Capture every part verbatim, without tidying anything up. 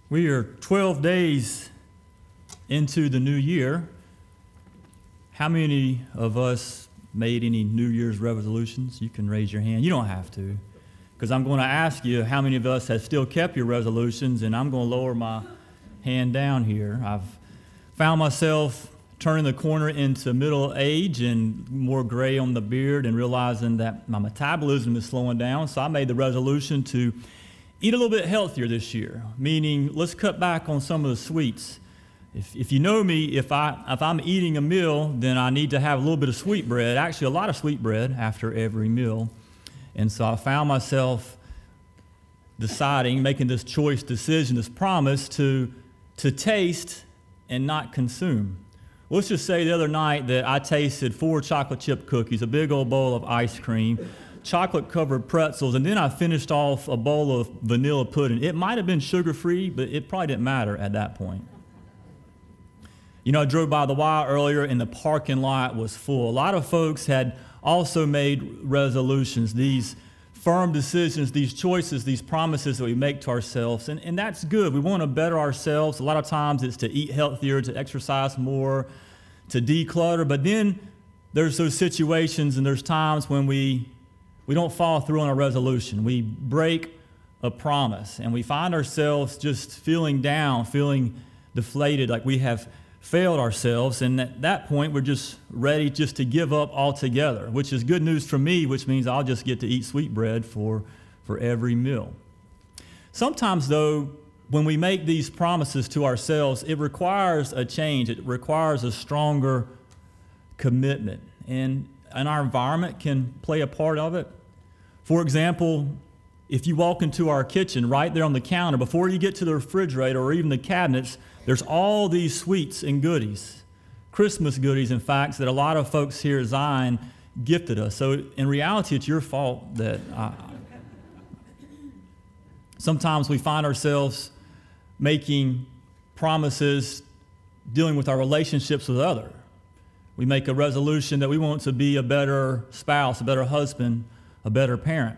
We are twelve days into the new year. How many of us made any New Year's resolutions? You can raise your hand. You don't have to, because I'm going to ask you how many of us have still kept your resolutions, and I'm going to lower my hand down here. I've found myself turning the corner into middle age and more gray on the beard and realizing that my metabolism is slowing down, so I made the resolution to eat a little bit healthier this year, meaning let's cut back on some of the sweets. If, if you know me, if, I, if I'm eating a meal, then I need to have a little bit of sweet bread, actually a lot of sweet bread after every meal. And so I found myself deciding, making this choice decision, this promise to, to taste and not consume. Let's just say the other night that I tasted four chocolate chip cookies, a big old bowl of ice cream, chocolate-covered pretzels, and then I finished off a bowl of vanilla pudding. It might have been sugar-free, but it probably didn't matter at that point. You know, I drove by the Y earlier, and the parking lot was full. A lot of folks had also made resolutions, these firm decisions, these choices, these promises that we make to ourselves, and, and that's good. We want to better ourselves. A lot of times it's to eat healthier, to exercise more, to declutter, but then there's those situations and there's times when we We don't follow through on a resolution. We break a promise, and we find ourselves just feeling down, feeling deflated, like we have failed ourselves, and at that point, we're just ready just to give up altogether, which is good news for me, which means I'll just get to eat sweetbread for, for every meal. Sometimes, though, when we make these promises to ourselves, it requires a change. It requires a stronger commitment, and and our environment can play a part of it. For example, if you walk into our kitchen, right there on the counter, before you get to the refrigerator or even the cabinets, there's all these sweets and goodies, Christmas goodies, in fact, that a lot of folks here at Zion gifted us. So in reality, it's your fault that I, sometimes we find ourselves making promises dealing with our relationships with others. We make a resolution that we want to be a better spouse, a better husband, a better parent.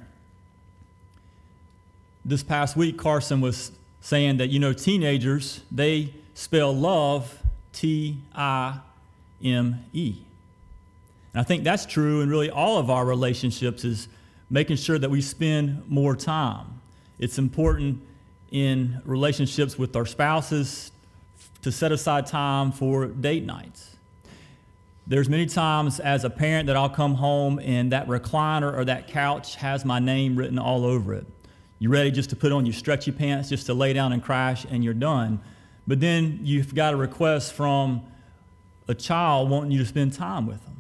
This past week, Carson was saying that, you know, teenagers, they spell love T I M E. And I think that's true in really all of our relationships, is making sure that we spend more time. It's important in relationships with our spouses to set aside time for date nights. There's many times as a parent that I'll come home and that recliner or that couch has my name written all over it. You're ready just to put on your stretchy pants, just to lay down and crash, and you're done. But then you've got a request from a child wanting you to spend time with them.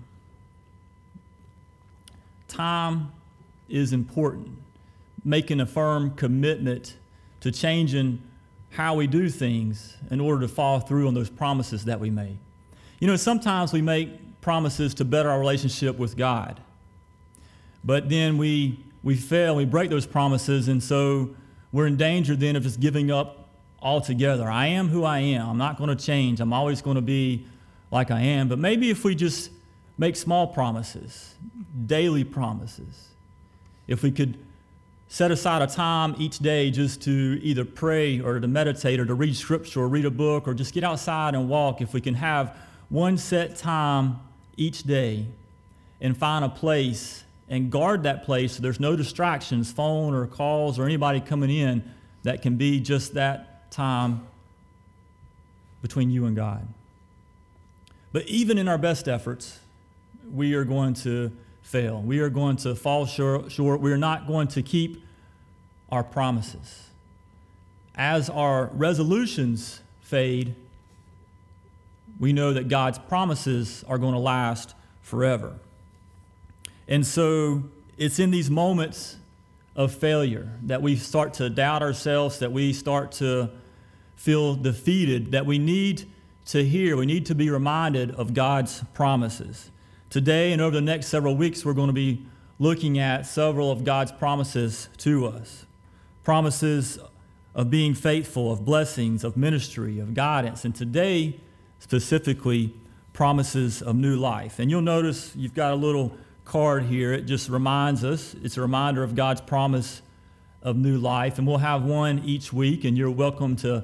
Time is important. Making a firm commitment to changing how we do things in order to follow through on those promises that we make. You know, sometimes we make promises to better our relationship with God, but then we we fail, we break those promises, and so we're in danger then of just giving up altogether. I am who I am. I'm not going to change. I'm always going to be like I am. But maybe if we just make small promises, daily promises, if we could set aside a time each day just to either pray or to meditate or to read scripture or read a book or just get outside and walk, if we can have one set time each day and find a place and guard that place so there's no distractions, phone or calls or anybody coming in, that can be just that time between you and God. But even in our best efforts, we are going to fail. We are going to fall short. We are not going to keep our promises. As our resolutions fade, we know that God's promises are going to last forever. And so it's in these moments of failure that we start to doubt ourselves, that we start to feel defeated, that we need to hear, we need to be reminded of God's promises. Today and over the next several weeks, we're going to be looking at several of God's promises to us. Promises of being faithful, of blessings, of ministry, of guidance. And today, specifically, promises of new life. And you'll notice you've got a little card here. It just reminds us, it's a reminder of God's promise of new life. And we'll have one each week, and you're welcome to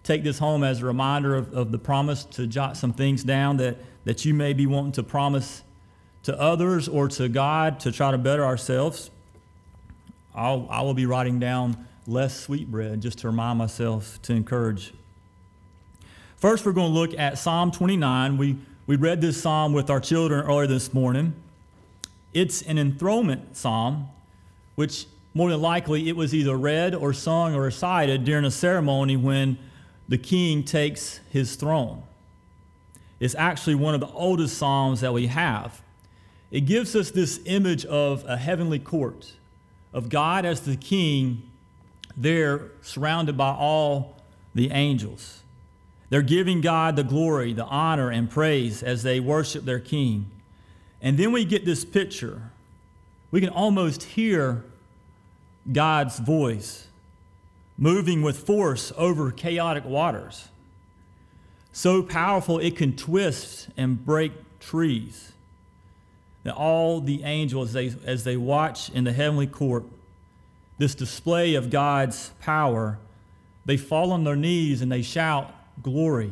take this home as a reminder of, of the promise to jot some things down that, that you may be wanting to promise to others or to God to try to better ourselves. I'll, I will be writing down less sweetbread just to remind myself to encourage. First, we're going to look at Psalm twenty-nine. We, we read this psalm with our children earlier this morning. It's an enthronement psalm, which more than likely it was either read or sung or recited during a ceremony when the king takes his throne. It's actually one of the oldest psalms that we have. It gives us this image of a heavenly court, of God as the king there surrounded by all the angels. They're giving God the glory, the honor, and praise as they worship their king. And then we get this picture. We can almost hear God's voice moving with force over chaotic waters. So powerful it can twist and break trees. That all the angels, as they, as they watch in the heavenly court, this display of God's power, they fall on their knees and they shout, "Glory."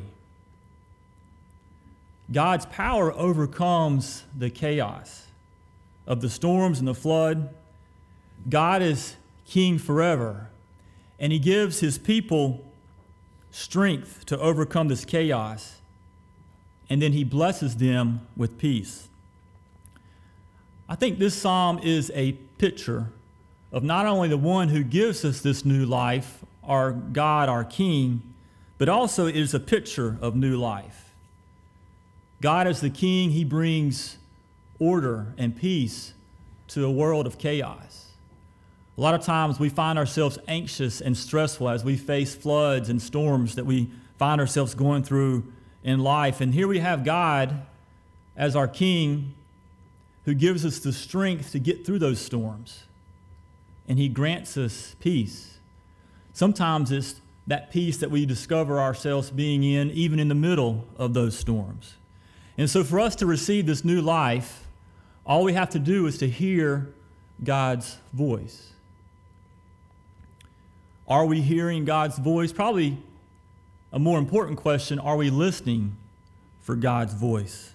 God's power overcomes the chaos of the storms and the flood. God is king forever, and he gives his people strength to overcome this chaos, and then he blesses them with peace. I think this psalm is a picture of not only the one who gives us this new life, our God, our King, but also it is a picture of new life. God as the King, he brings order and peace to a world of chaos. A lot of times we find ourselves anxious and stressful as we face floods and storms that we find ourselves going through in life. And here we have God as our King who gives us the strength to get through those storms. And he grants us peace. Sometimes it's that peace that we discover ourselves being in even in the middle of those storms. And so for us to receive this new life, all we have to do is to hear God's voice. Are we hearing God's voice? Probably a more important question, are we listening for God's voice?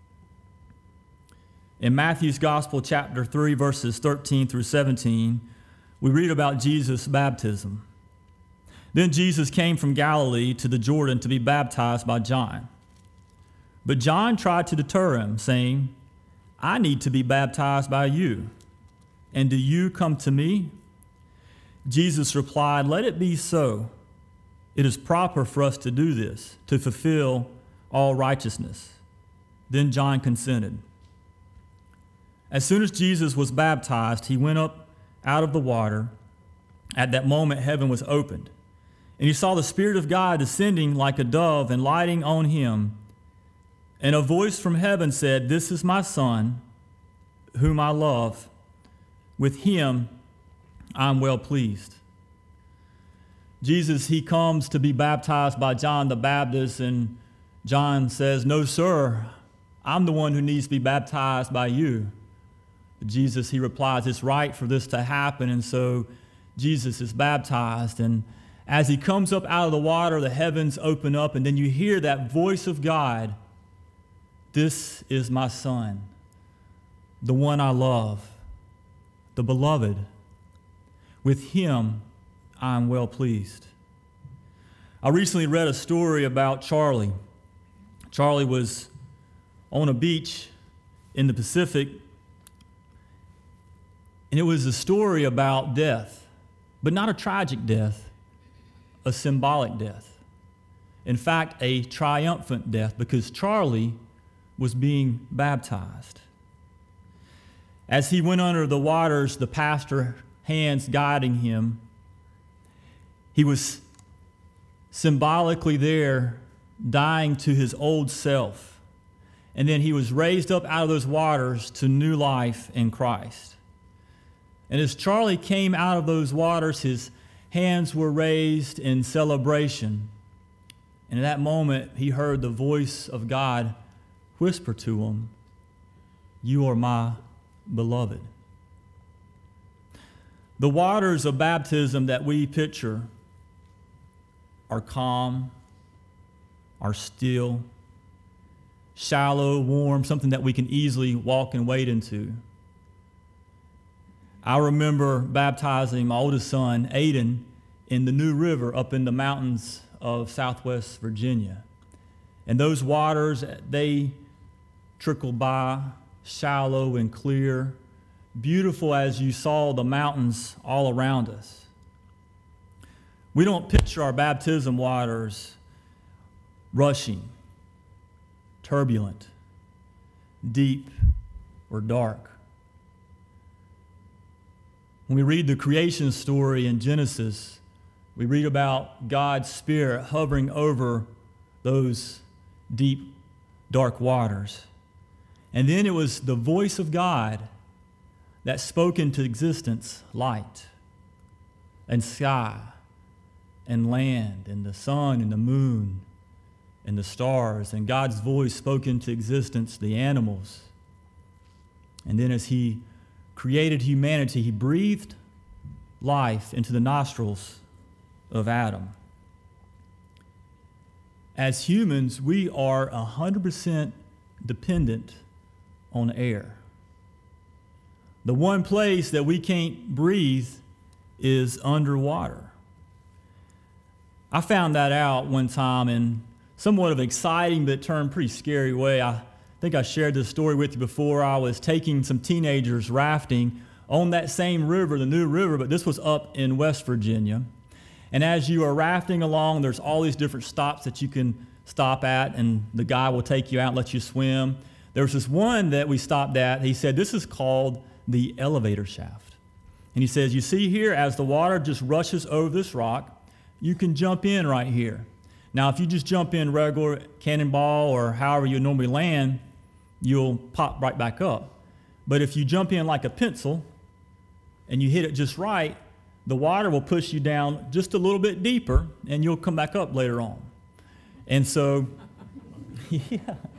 In Matthew's Gospel, chapter three, verses thirteen through seventeen, we read about Jesus' baptism. Then Jesus came from Galilee to the Jordan to be baptized by John. But John tried to deter him, saying, "I need to be baptized by you, and do you come to me?" Jesus replied, "Let it be so. It is proper for us to do this, to fulfill all righteousness." Then John consented. As soon as Jesus was baptized, he went up out of the water. At that moment, heaven was opened, and he saw the Spirit of God descending like a dove and lighting on him. And a voice from heaven said, "This is my Son, whom I love. With him I am well pleased." Jesus, he comes to be baptized by John the Baptist, and John says, "No, sir, I'm the one who needs to be baptized by you." Jesus, he replies, "It's right for this to happen." And so Jesus is baptized. And as he comes up out of the water, the heavens open up, and then you hear that voice of God, "This is my Son, the one I love, the beloved. With him I am well pleased." I recently read a story about Charlie. Charlie was on a beach in the Pacific, and it was a story about death, but not a tragic death, a symbolic death. In fact, a triumphant death, because Charlie was being baptized. As he went under the waters, the pastor, hands guiding him, he was symbolically there, dying to his old self. And then he was raised up out of those waters to new life in Christ. And as Charlie came out of those waters, his hands were raised in celebration. And in that moment, he heard the voice of God whisper to him, "You are my beloved." The waters of baptism that we picture are calm, are still, shallow, warm, something that we can easily walk and wade into. I remember baptizing my oldest son, Aiden, in the New River up in the mountains of Southwest Virginia. And those waters, they trickle by, shallow and clear, beautiful as you saw the mountains all around us. We don't picture our baptism waters rushing, turbulent, deep, or dark. When we read the creation story in Genesis, we read about God's Spirit hovering over those deep, dark waters. And then it was the voice of God that spoke into existence light and sky and land and the sun and the moon and the stars. And God's voice spoke into existence the animals. And then as he created humanity, he breathed life into the nostrils of Adam. As humans, we are one hundred percent dependent on air. The one place that we can't breathe is underwater. I found that out one time in somewhat of an exciting but turned pretty scary way. I think I shared this story with you before. I was taking some teenagers rafting on that same river, the New River, but this was up in West Virginia. And as you are rafting along, there's all these different stops that you can stop at, and the guy will take you out and let you swim. There was this one that we stopped at. He said, this is called the elevator shaft. And he says, you see here, as the water just rushes over this rock, you can jump in right here. Now, if you just jump in regular cannonball or however you normally land, you'll pop right back up. But if you jump in like a pencil and you hit it just right, the water will push you down just a little bit deeper, and you'll come back up later on. And so, yeah.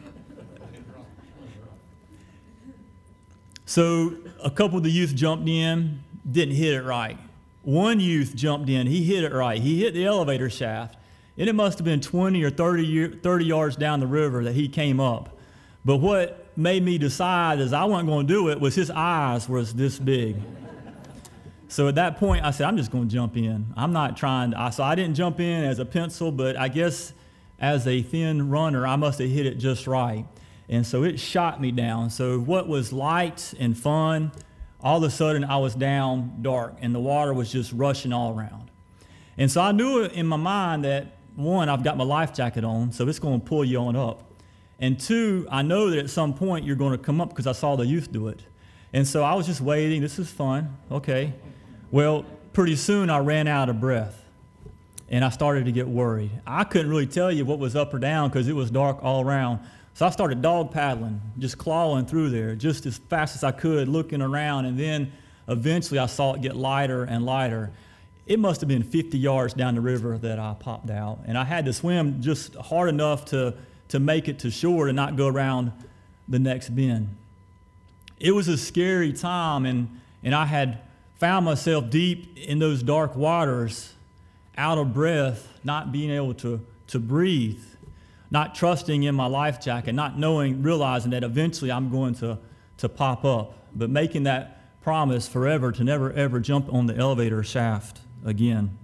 So a couple of the youth jumped in, didn't hit it right. One youth jumped in, he hit it right. He hit the elevator shaft, and it must have been twenty or thirty, thirty yards down the river that he came up. But what made me decide is I wasn't going to do it was his eyes was this big. So at that point, I said, I'm just going to jump in. I'm not trying to, so I didn't jump in as a pencil, but I guess as a thin runner, I must have hit it just right. And so it shot me down. So what was light and fun, all of a sudden I was down dark, and the water was just rushing all around. And so I knew in my mind that, one, I've got my life jacket on, so it's going to pull you on up. And two, I know that at some point you're going to come up because I saw the youth do it. And so I was just waiting. This is fun. Okay. Well, pretty soon I ran out of breath, and I started to get worried. I couldn't really tell you what was up or down because it was dark all around. So I started dog paddling, just clawing through there just as fast as I could, looking around, and then eventually I saw it get lighter and lighter. It must have been fifty yards down the river that I popped out, and I had to swim just hard enough to, to make it to shore and not go around the next bend. It was a scary time, and, and I had found myself deep in those dark waters, out of breath, not being able to, to breathe, not trusting in my life jacket, not knowing, realizing that eventually I'm going to, to pop up, but making that promise forever to never, ever jump on the elevator shaft again.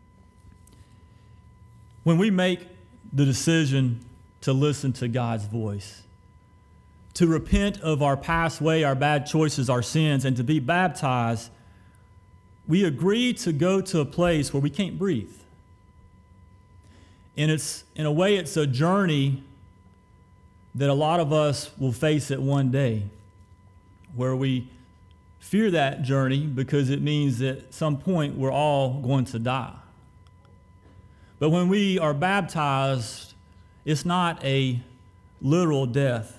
When we make the decision to listen to God's voice, to repent of our past way, our bad choices, our sins, and to be baptized, we agree to go to a place where we can't breathe. And it's, in a way, it's a journey that a lot of us will face at one day, where we fear that journey because it means that at some point we're all going to die. But when we are baptized, it's not a literal death.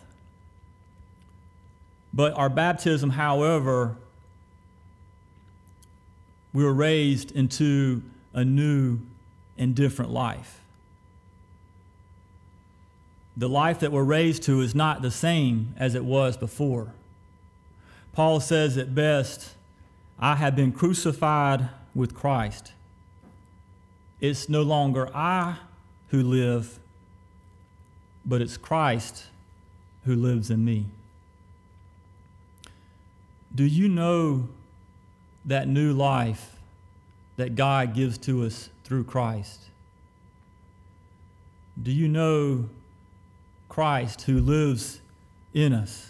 But our baptism, however, we were raised into a new and different life. The life that we're raised to is not the same as it was before. Paul says at best, I have been crucified with Christ. it's no longer I who live, but it's Christ who lives in me. Do you know that new life that God gives to us through Christ? Do you know Christ who lives in us?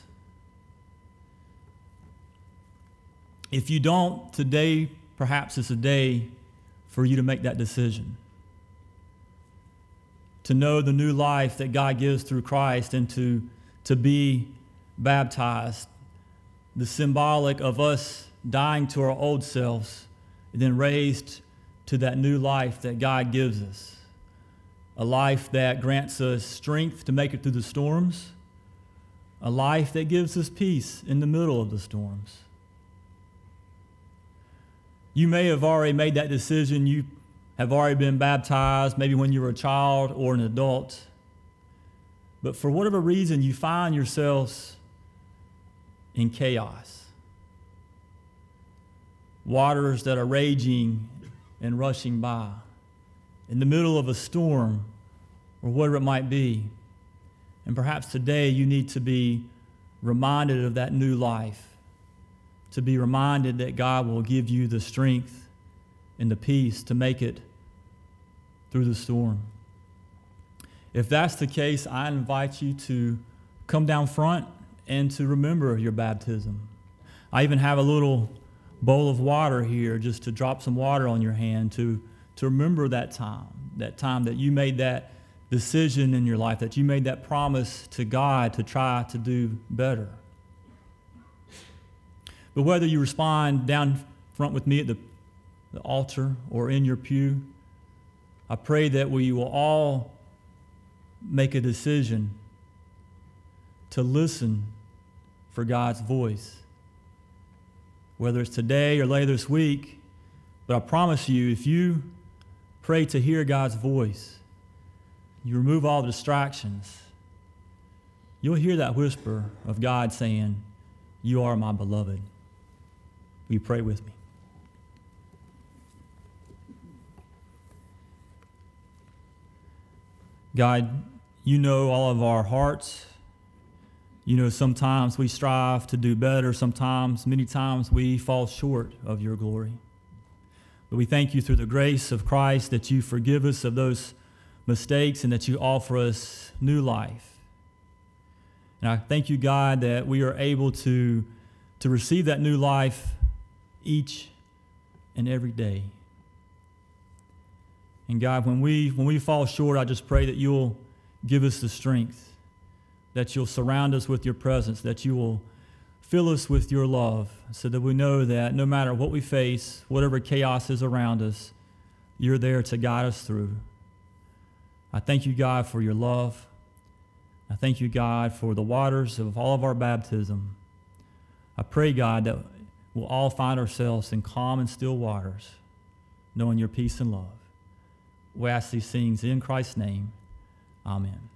If you don't, today perhaps it's a day for you to make that decision. To know the new life that God gives through Christ and to, to be baptized. The symbolic of us dying to our old selves and then raised to that new life that God gives us. A life that grants us strength to make it through the storms. A life that gives us peace in the middle of the storms. You may have already made that decision. You have already been baptized, maybe when you were a child or an adult. But for whatever reason, you find yourselves in chaos. Waters that are raging and rushing by. In the middle of a storm or whatever it might be. And perhaps today you need to be reminded of that new life. To be reminded that God will give you the strength and the peace to make it through the storm. If that's the case, I invite you to come down front and to remember your baptism. I even have a little bowl of water here just to drop some water on your hand to, to remember that time, that time that you made that decision in your life, that you made that promise to God to try to do better. But whether you respond down front with me at the, the altar or in your pew, I pray that we will all make a decision to listen for God's voice. Whether it's today or later this week, but I promise you, if you pray to hear God's voice, you remove all the distractions, you'll hear that whisper of God saying, "You are my beloved." Will you pray with me? God, you know all of our hearts. You know sometimes we strive to do better. Sometimes, many times, we fall short of your glory. But we thank you through the grace of Christ that you forgive us of those mistakes and that you offer us new life. And I thank you, God, that we are able to, to receive that new life each and every day. And God, when we when we fall short, I just pray that you'll give us the strength, that you'll surround us with your presence, that you will fill us with your love, so that we know that no matter what we face, whatever chaos is around us, you're there to guide us through. I thank you, God, for your love. I thank you, God, for the waters of all of our baptism. I pray, God, that we'll all find ourselves in calm and still waters, knowing your peace and love. We ask these things in Christ's name. Amen.